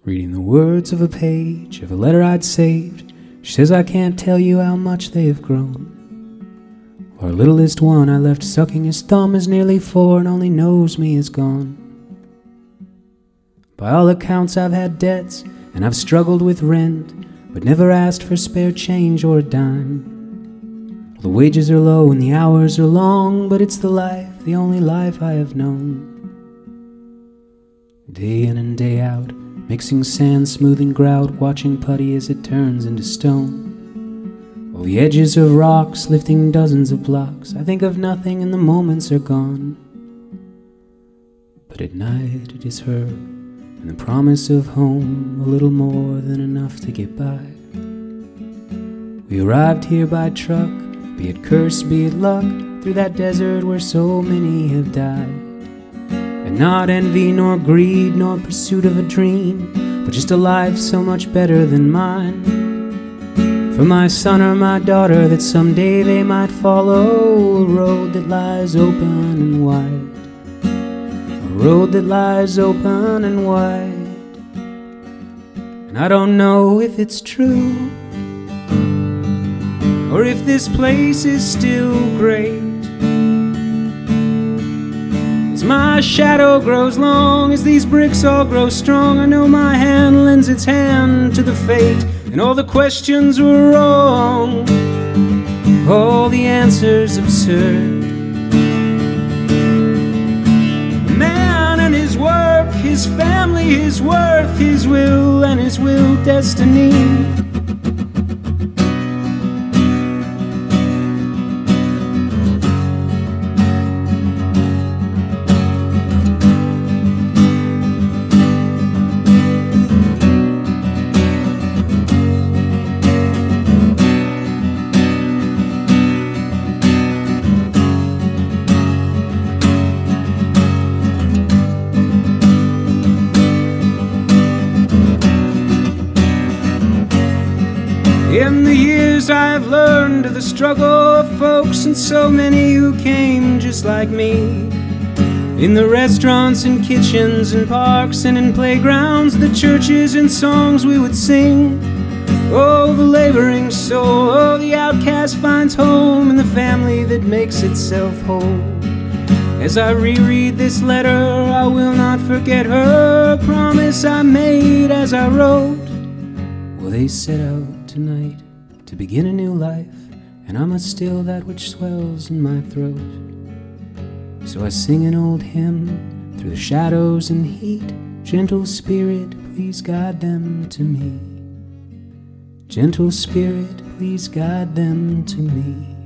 reading the words of a page of a letter I'd saved. She says I can't tell you how much they have grown. Our littlest one I left sucking his thumb is nearly 4 and only knows me is gone. By all accounts I've had debts and I've struggled with rent, but never asked for spare change or a dime. Well, the wages are low and the hours are long, but it's the life, the only life I have known. Day in and day out, mixing sand, smoothing grout, watching putty as it turns into stone. All the edges of rocks, lifting dozens of blocks, I think of nothing and the moments are gone. But at night it is her, and the promise of home, a little more than enough to get by. We arrived here by truck, be it curse, be it luck, through that desert where so many have died. And not envy, nor greed, nor pursuit of a dream, but just a life so much better than mine. For my son or my daughter that someday they might follow a road that lies open and wide. A road that lies open and wide. And I don't know if it's true, or if this place is still great. As my shadow grows long, as these bricks all grow strong, I know my hand lends its hand to the fate. And all the questions were wrong, all the answers absurd. A man and his work, his family, his worth, his will, and his will destiny. In the years I've learned of the struggle of folks, and so many who came just like me. In the restaurants and kitchens and parks and in playgrounds, the churches and songs we would sing. Oh, the laboring soul, oh, the outcast finds home in the family that makes itself whole. As I reread this letter, I will not forget her, a promise I made as I wrote. Well, they set out tonight to begin a new life, and I must still that which swells in my throat. So I sing an old hymn through the shadows and heat. Gentle Spirit, please guide them to me. Gentle Spirit, please guide them to me.